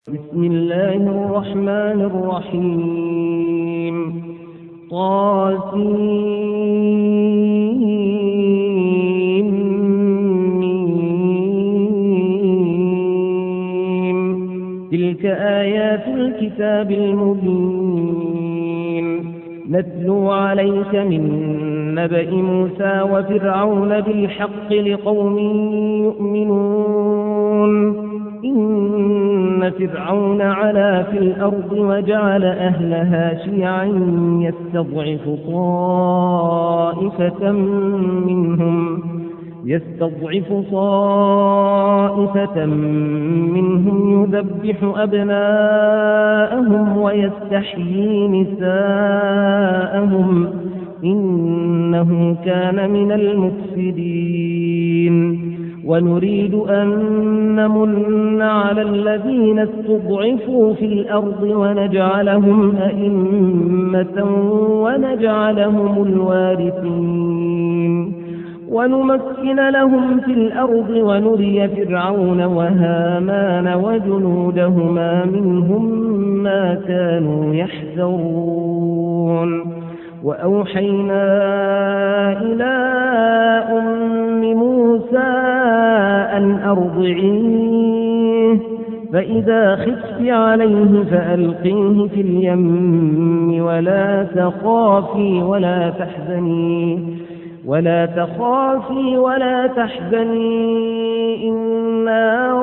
بسم الله الرحمن الرحيم تلك آيات الكتاب المبين نتلو عليك من نبأ موسى وفرعون بالحق لقوم يؤمنون إن فرعون علا في الأرض وجعل أهلها شيعا يستضعف طائفة منهم يذبح أبناءهم ويستحيي نساءهم إنه كان من المفسدين ونريد أن نمن على الذين استضعفوا في الأرض ونجعلهم أئمة ونجعلهم الوارثين ونمكن لهم في الأرض ونري فرعون وهامان وجنودهما منهم ما كانوا يحذرون وأوحينا إلى أم موسى أن أرضعيه فإذا خفت عليه فألقيه في اليم ولا تخافي ولا تحزني إنا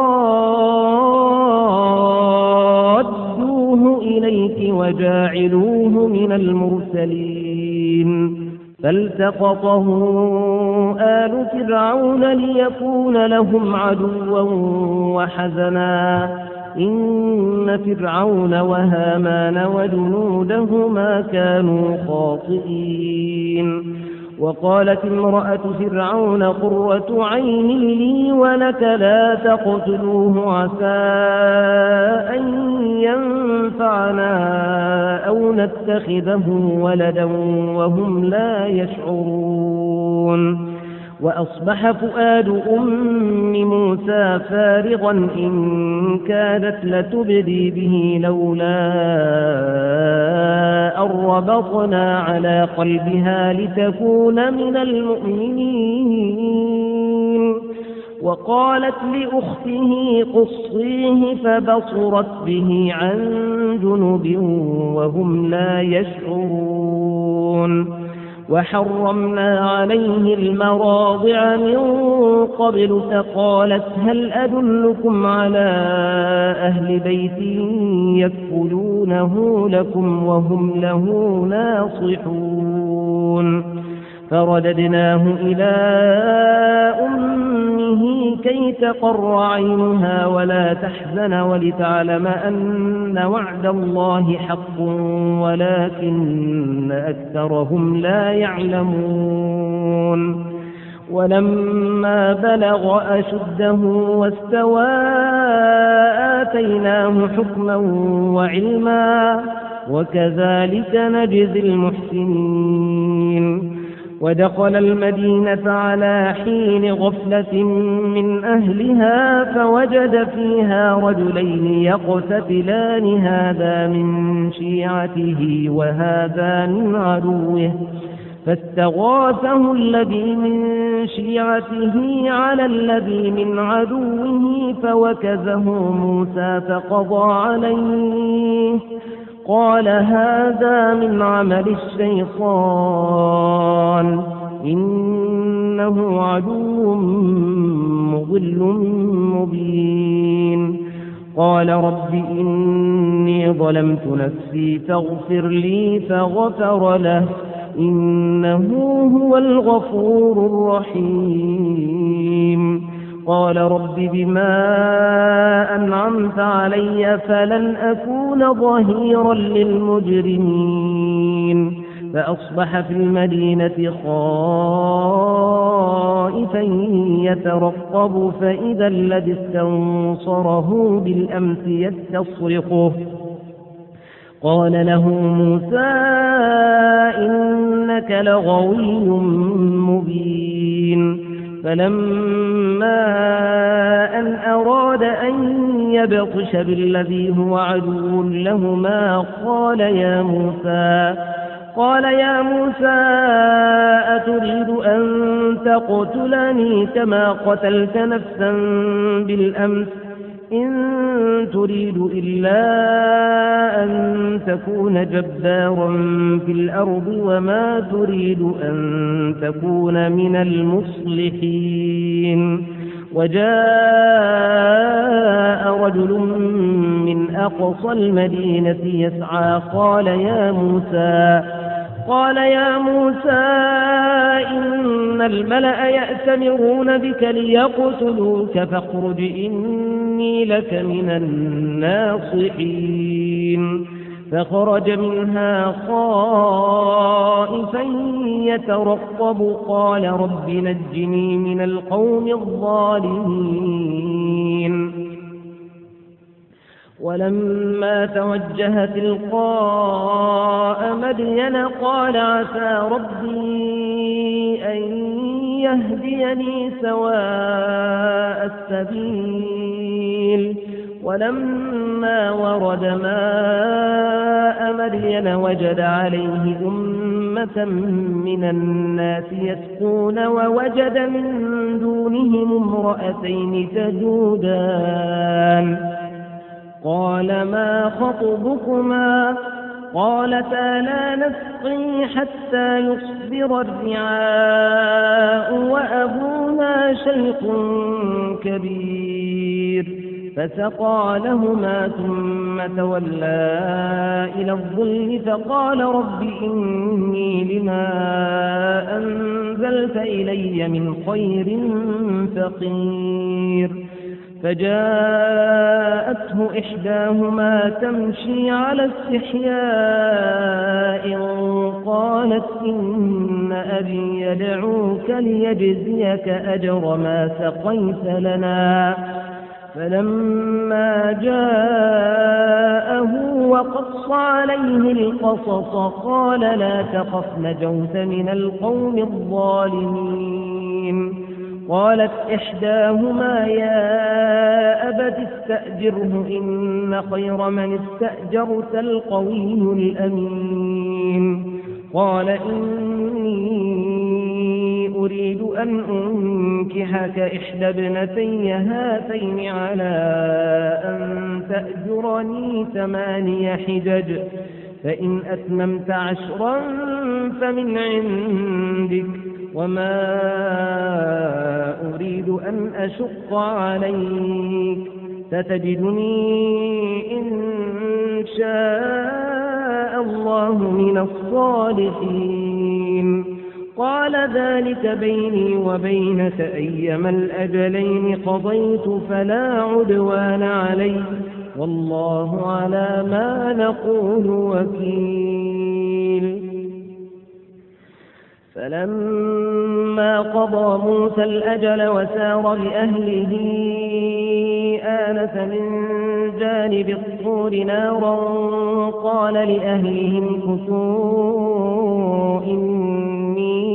رادوه إليك وجاعلوه من المرسلين فالتقطه آل فرعون ليكون لهم عدوا وحزنا إن فرعون وهامان وجنودهما كانوا خاطئين وقالت امرأة فرعون قرة عين لي ولك لا تقتلوه عسى أن ينفعنا أو نتخذه ولدا وهم لا يشعرون وأصبح فؤاد أم موسى فارغا إن كادت لتبدي به لولا أن ربطنا على قلبها لتكون من المؤمنين وقالت لأخته قصيه فبصرت به عن جنب وهم لا يشعرون وحرمنا عليه المراضع من قبل فقالت هل أدلكم على أهل بيت يكفلونه لكم وهم له ناصحون فرددناه إلى أمه كي تقر عينها ولا تحزن ولتعلم أن وعد الله حق ولكن أكثرهم لا يعلمون ولما بلغ أشده واستوى آتيناه حكما وعلما وكذلك نجزي المحسنين ودخل المدينة على حين غفلة من أهلها فوجد فيها رجلين يقتتلان هذا من شيعته وهذا من عدوه فاستغاثه الذي من شيعته على الذي من عدوه فوكزه موسى فقضى عليه قال هذا من عمل الشيطان إنه عدو مضل مبين قال رب إني ظلمت نفسي فاغفر لي فغفر له إنه هو الغفور الرحيم قال رب بما أنعمت علي فلن أكون ظهيرا للمجرمين فأصبح في المدينة خائفا يترقب فإذا الذي استنصره بالأمس يستصرخه قال له موسى إنك لغوي مبين فلما أن أراد أن يبطش بالذي هو عدو لهما قال يا موسى أتريد أن تقتلني كما قتلت نفسا بالأمس إن تريد إلا أن تكون جبارا في الأرض وما تريد أن تكون من المصلحين. وجاء رجل من أقصى المدينة يسعى قال يا موسى إن الملأ يأتمرون بك ليقتلوك فاخرج إني لك من الناصحين. فخرج منها خائفا يترقب قال رب نجني من القوم الظالمين. ولما توجه تلقاء مدين قال عسى ربي أن يهديني سواء السبيل. ولما ورد ماء مدين وجد عليه أمة من الناس يسقون ووجد من دونهم امرأتين تذودان قال ما خطبكما قالتا لا نسقي حتى يصدر الرعاء وأبونا شيخ كبير. فسقى لهما ثم تولى إلى الظل فقال رب إني لما أنزلت إلي من خير فقير. فجاءته إحداهما تمشي على استحياء قالت إن أبي يدعوك ليجزيك أجر ما سقيت لنا. فلما جاءه وقص عليه القصص قال لا تخف نجوت من القوم الظالمين. قالت إحداهما يا أبت استأجره إن خير من استأجرت القوي الأمين. قال إني أريد أن أنكحك إحدى ابنتي هاتين على أن تأجرني 8 حجج فإن أتممت 10 فمن عندك وما أريد أن أشق عليك ستجدني إن شاء الله من الصالحين. قال ذلك بيني وبينك أيما الأجلين قضيت فلا عدوان علي والله على ما نقول وكيل. فلما قضى موسى الأجل وسار بأهله آنس من جانب الطور نارا قال لأهلهم كثوا إني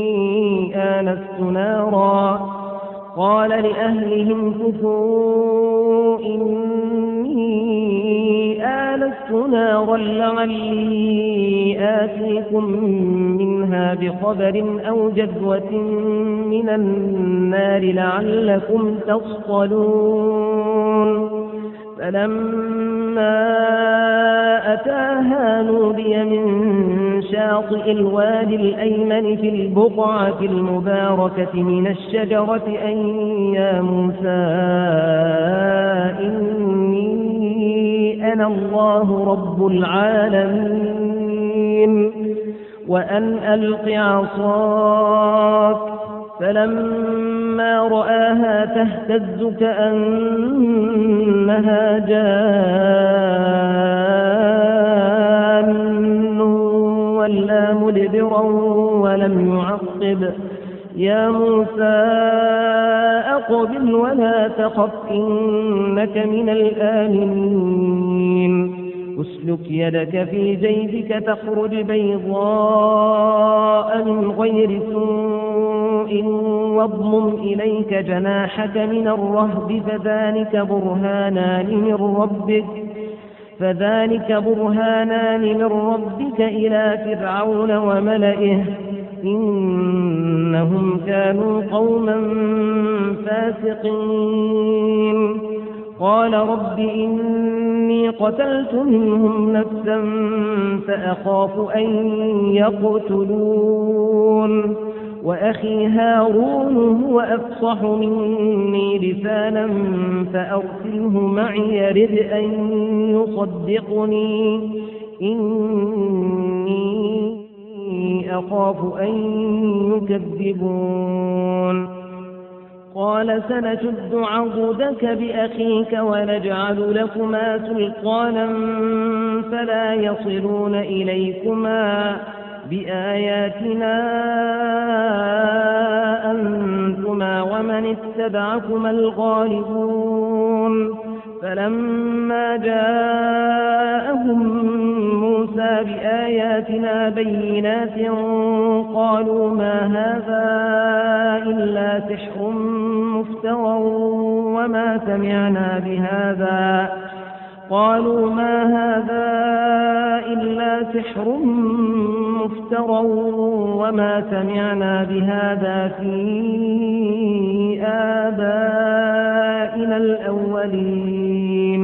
آنست نارا لعلي آتيكم منها بخبر أو جذوة من النار لعلكم تصطلون. فلما أتاها نودي من شاطئ الوادي الأيمن في البقعة المباركة من الشجرة أن يا موسى إني أنا الله رب العالمين وأن ألق عصاك. فلما رآها تهتز كأنها جان ولا مدبرا ولم يعقب يا موسى أقبل ولا تخف إنك من الآمنين. اسلك يدك في جيبك تخرج بيضاء من غير سوء واضمم إليك جناحك من الرهب فذلك برهانان من ربك إلى فرعون وملئه إنهم كانوا قوما فاسقين. قال رب إني قتلت منهم نفسا فأخاف أن يقتلون وأخي هارون هو أفصح مني لسانا فأرسله معي يرد أن يصدقني إني أخاف أن يكذبون. قال سنشد عضدك بأخيك ونجعل لكما سلطانا فلا يصلون إليكما بآياتنا أنتما ومن اتبعكما الغالبون. فلما جاءهم موسى بآياتنا بينات قالوا ما هذا إلا سحر مفترى وما سمعنا بهذا في آبائنا الأولين.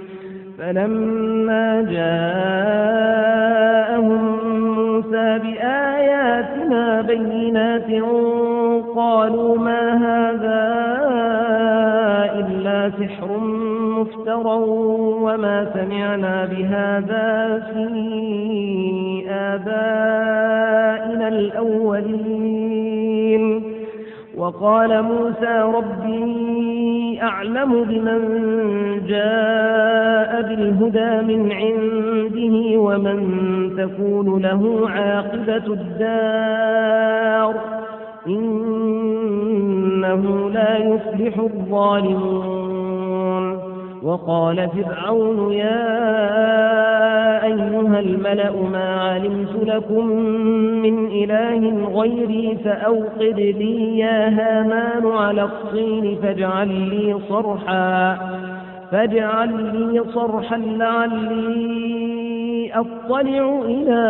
فلما جاءهم موسى بآياتنا بينات قالوا ما هذا إلا سحر مفترى وما سمعنا بهذا في آبائنا الأولين. وقال موسى ربي أعلم بمن جاء بالهدى من عنده ومن تكون له عاقبة الدار إنه لا يفلح الظالمون. وقال فرعون يا أيها الملأ ما علمت لكم من إله غيري فأوقد لي يا هامان على الطين فاجعل لي صرحا لعلي أطلع إلى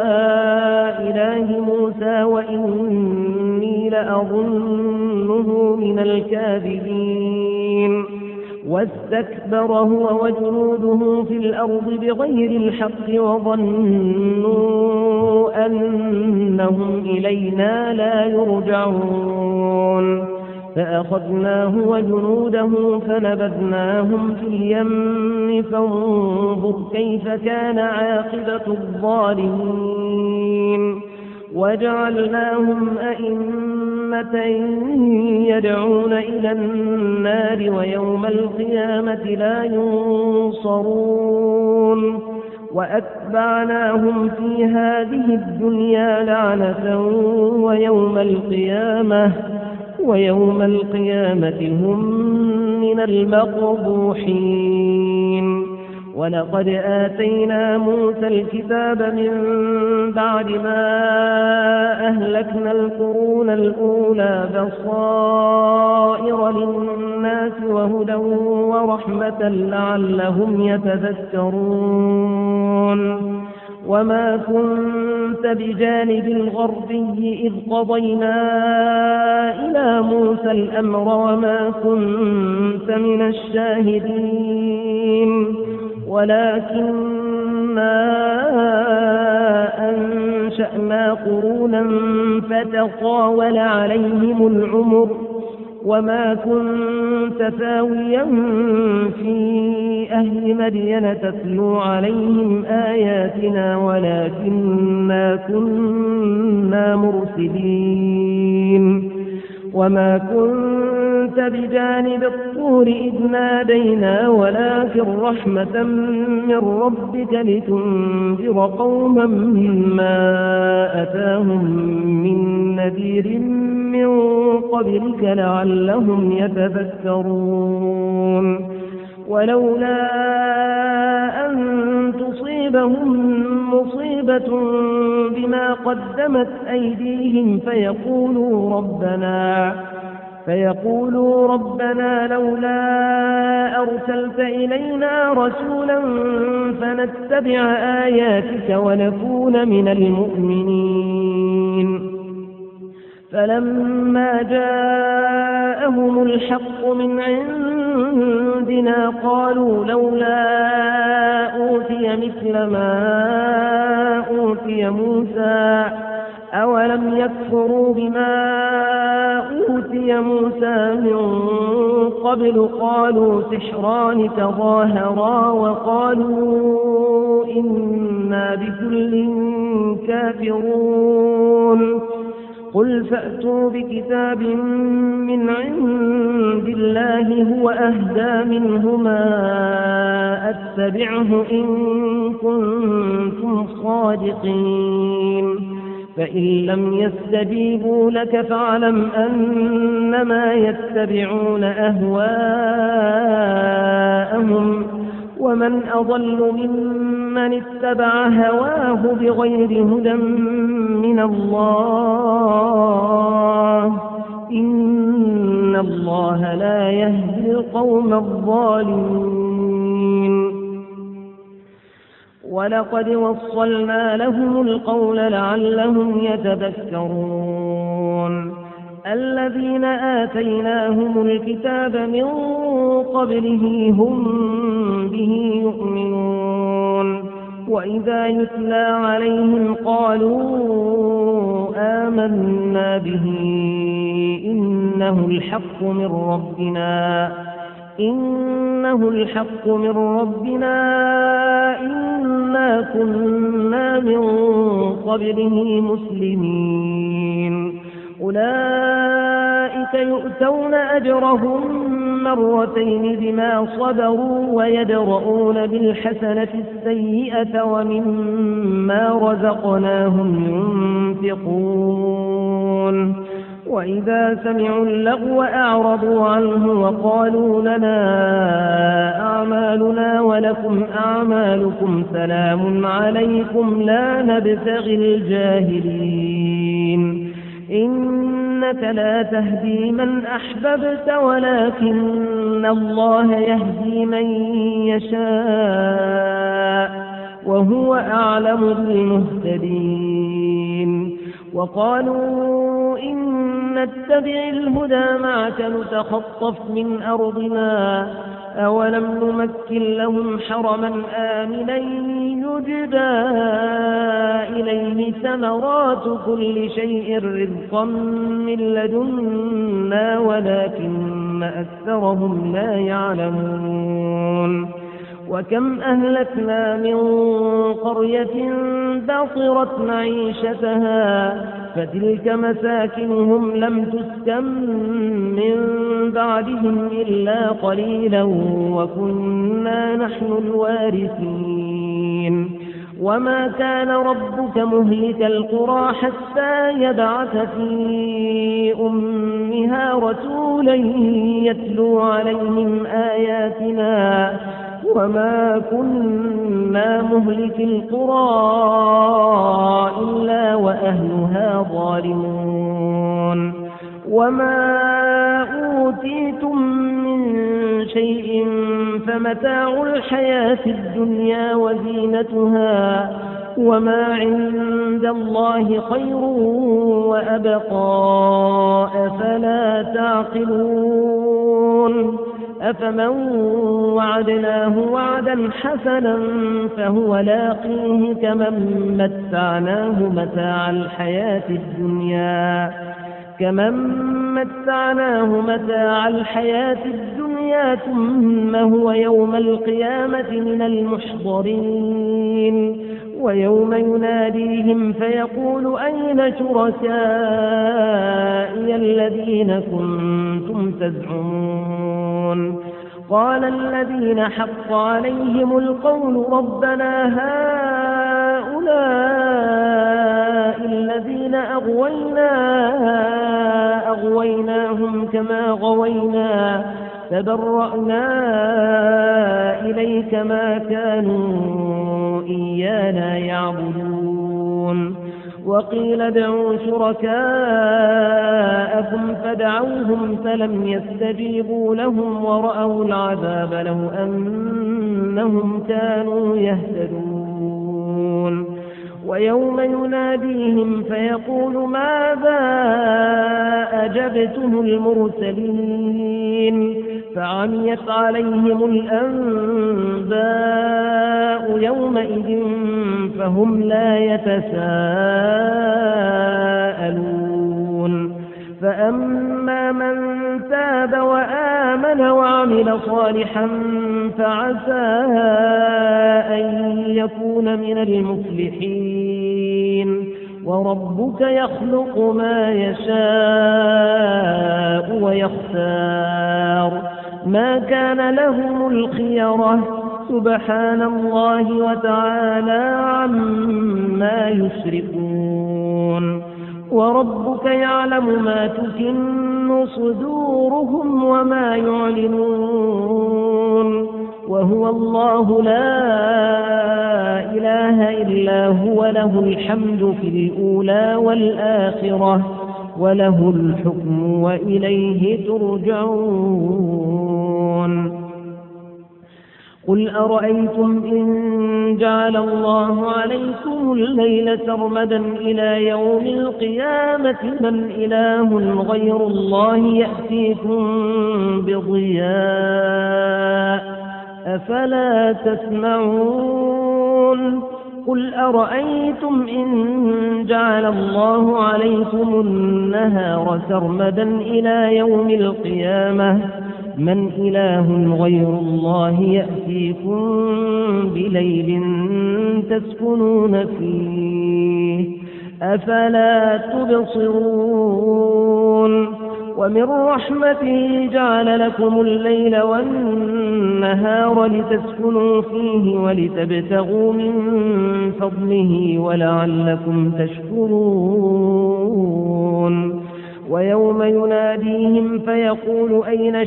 إله موسى وإني لأظنه من الكاذبين. واستكبر هو وجنوده في الأرض بغير الحق وظنوا أنهم إلينا لا يرجعون. فأخذناه وجنوده فنبذناهم في اليم فانظر كيف كان عاقبة الظالمين. وجعلناهم أئمة يدعون إلى النار ويوم القيامة لا ينصرون. وأتبعناهم في هذه الدنيا لعنة ويوم القيامة هم من المقبوحين. ولقد آتينا موسى الكتاب من بعد ما أهلكنا القرون الأولى بصائر للناس وهدى ورحمة لعلهم يتذكرون. وما كنت بجانب الغربي إذ قضينا إلى موسى الأمر وما كنت من الشاهدين ولكننا أنشأنا قرونا فتطاول عليهم العمر وما كنت ثاويا في أهل مدين تتلو عليهم آياتنا ولكننا كنا مرسلين. وما كنت بجانب الطور إذ نادينا ولكن رحمة من ربك لتنذر قوما ما أتاهم من نذير من قبلك لعلهم يتذكرون. ولولا أن تصيبهم مصيبة مصيبة بما قدمت أيديهم فيقولوا ربنا لولا أرسلت إلينا رسولا فنتبع آياتك ونكون من المؤمنين. فلما جاءهم الحق من عندنا قالوا لولا أوتي مثل ما أوتي موسى أولم يكفروا بما أوتي موسى من قبل قالوا سحران تظاهرا وقالوا إنا بكل كافرون. قل فأتوا بكتاب من عند الله هو أهدى منهما أتبعه إن كنتم صادقين. فإن لم يستجيبوا لك فاعلم أنما يتبعون أهواءهم ومن أضل ممن اتبع هواه بغير هدى من الله إن الله لا يهدي القوم الظالمين. ولقد وصلنا لهم القول لعلهم يتذكرون. الذين آتيناهم الكتاب من قبله هم به يؤمنون وإذا يتلى عليهم قالوا آمنا به إنه الحق من ربنا إنا كنا من قبله مسلمين. أولئك يؤتون أجرهم مرتين بما صبروا ويدرؤون بالحسنة السيئة ومما رزقناهم ينفقون. وإذا سمعوا اللغو أعرضوا عنه وقالوا لنا أعمالنا ولكم أعمالكم سلام عليكم لا نبتغي الجاهلين. إنك لا تهدي من أحببت ولكن الله يهدي من يشاء وهو أعلم بالمهتدين. وقالوا إن نتبع الهدى معك نتخطف من أرضنا أولم نمكن لهم حرما آمنا يجبى إليه ثمرات كل شيء رزقا من لدنا ولكن أكثرهم لا يعلمون. وكم أهلكنا من قرية بطرت معيشتها فتلك مساكنهم لم تسكن من بعدهم إلا قليلا وكنا نحن الوارثين. وما كان ربك مهلك القرى حتى يبعث في أمها رسولا يتلو عليهم آياتنا وما كنا مهلك القرى إلا وأهلها ظالمون. وما أوتيتم من شيء فمتاع الحياة الدنيا وزينتها وما عند الله خير وأبقى أفلا تعقلون. أفمن وعدناه وعدا حسنا فهو لاقيه كمن متعناه متاع الحياة الدنيا ثم هو يوم القيامة من المحضرين. ويوم يناديهم فيقول أين شركائي الذين كنتم تزعمون. قال الذين حق عليهم القول ربنا هؤلاء الذين أغويناهم كما غوينا تبرأنا إليك ما كانوا إيانا يعبدون وقيل ادعوا شركاءكم فدعوهم فلم يستجيبوا لهم ورأوا العذاب لو أنهم كانوا يهتدون ويوم يناديهم فيقول ماذا أجبتم المرسلين فعميت عليهم الأنباء يومئذ فهم لا يتساءلون فأما من تاب وآمن وعمل صالحا فعسى أن يكون من المفلحين وربك يخلق ما يشاء ويختار ما كان لهم الخيرة سبحان الله وتعالى عما يشركون وربك يعلم ما تكن صدورهم وما يعلنون وهو الله لا إله إلا هو له الحمد في الأولى والآخرة وله الحكم وإليه ترجعون قل أرأيتم إن جعل الله عليكم الليل سرمدا إلى يوم القيامة من إله غير الله يأتيكم بضياء أفلا تسمعون قل أرأيتم إن جعل الله عليكم النهار سرمدا إلى يوم القيامة من إله غير الله يأتيكم بليل تسكنون فيه أفلا تبصرون ومن رحمته جعل لكم الليل والنهار لتسكنوا فيه ولتبتغوا من فضله ولعلكم تشكرون ويوم يناديهم فيقول أين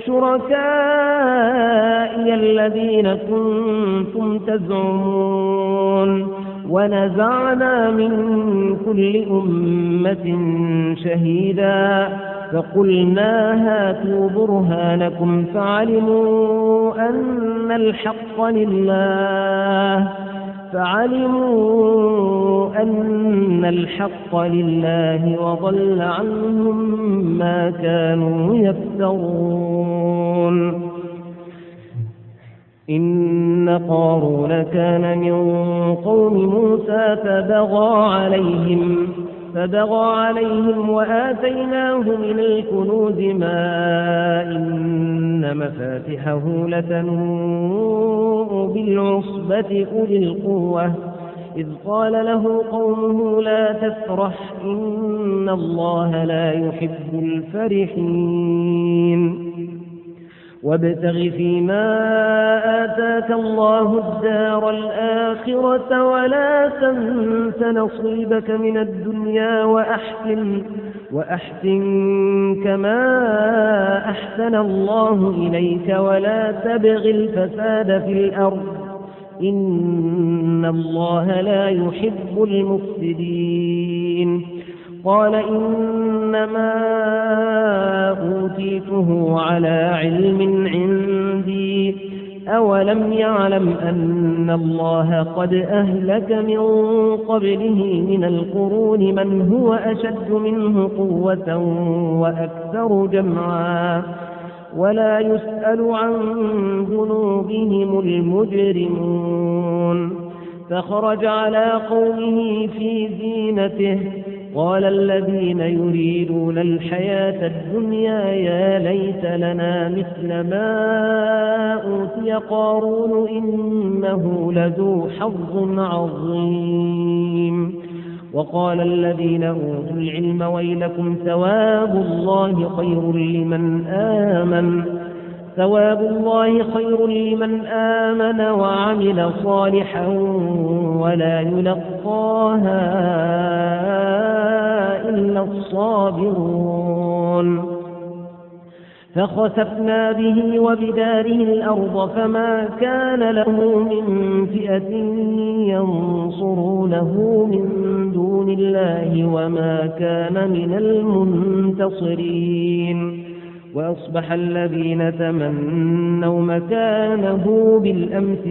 شركائي الذين كنتم تزعمون ونزعنا من كل أمة شهيدا فقلنا هاتوا برهانكم فعلموا أن الحق لله وضل عنهم ما كانوا يفترون إن قارون كان من قوم موسى فبغى عليهم وآتيناه من الكنوز ما إن مفاتحه لتنوء بالعصبة أولي القوة إذ قال له قومه لا تفرح إن الله لا يحب الفرحين وابتغ فيما آتاك الله الدار الآخرة ولا تنس نصيبك من الدنيا وأحسن كما أحسن الله إليك ولا تبغ الفساد في الأرض إن الله لا يحب المفسدين قال إنما أوتيته على علم عندي أولم يعلم أن الله قد أهلك من قبله من القرون من هو أشد منه قوة وأكثر جمعا ولا يسأل عن ذنوبهم المجرمون فخرج على قومه في زينته قال الذين يريدون الحياة الدنيا يا ليت لنا مثل ما أوتي قارون إنه لذو حظ عظيم وقال الذين أوتوا العلم ويلكم ثواب الله خير لمن آمن وعمل صالحا ولا يلقاها إلا الصابرون فخسفنا به وبداره الأرض فما كان له من فئة ينصرونه من دون الله وما كان من المنتصرين. وأصبح الذين تمنوا مكانه بالأمس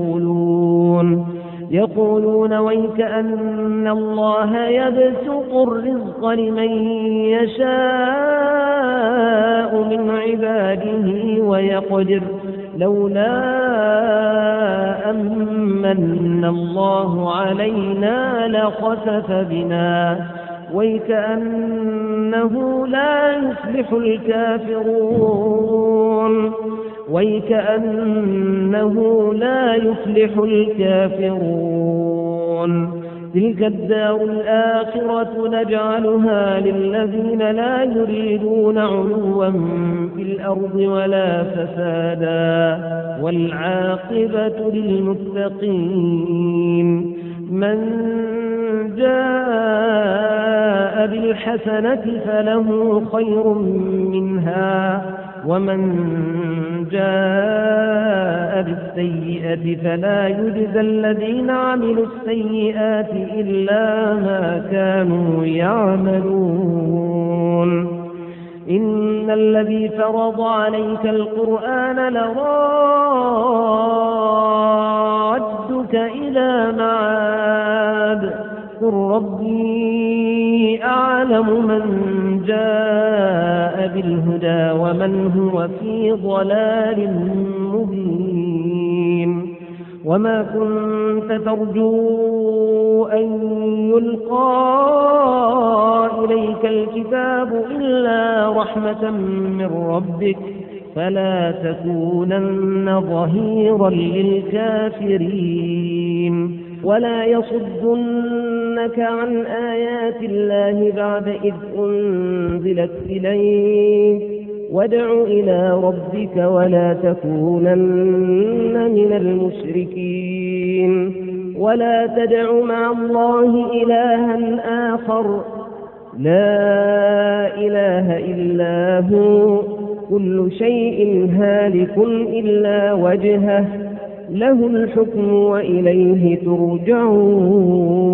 يقولون ويك أن الله يبسط الرزق لمن يشاء من عباده ويقدر لولا أمن الله علينا لخسف بنا ويك أنه لا يفلح الكافرون. تلك الدار الآخرة نجعلها للذين لا يريدون علوا في الأرض ولا فسادا والعاقبة للمتقين. من جاء بالحسنة فله خير منها ومن جاء بالسيئة فلا يجزى الذين عملوا السيئات إلا ما كانوا يعملون. إن الذي فرض عليك القرآن لرادك إلى معاد قل ربي أعلم من جاء بالهدى ومن هو في ضلال مبين. وما كنت ترجو أن يلقى إليك الكتاب إلا رحمة من ربك فلا تكونن ظهيرا للكافرين. ولا يصدنك عن آيات الله بعد إذ أنزلت إليك وادع إلى ربك ولا تكونن من المشركين. ولا تدع مع الله إلها آخر لا إله إلا هو كل شيء هالك إلا وجهه له الحكم وإليه ترجعون.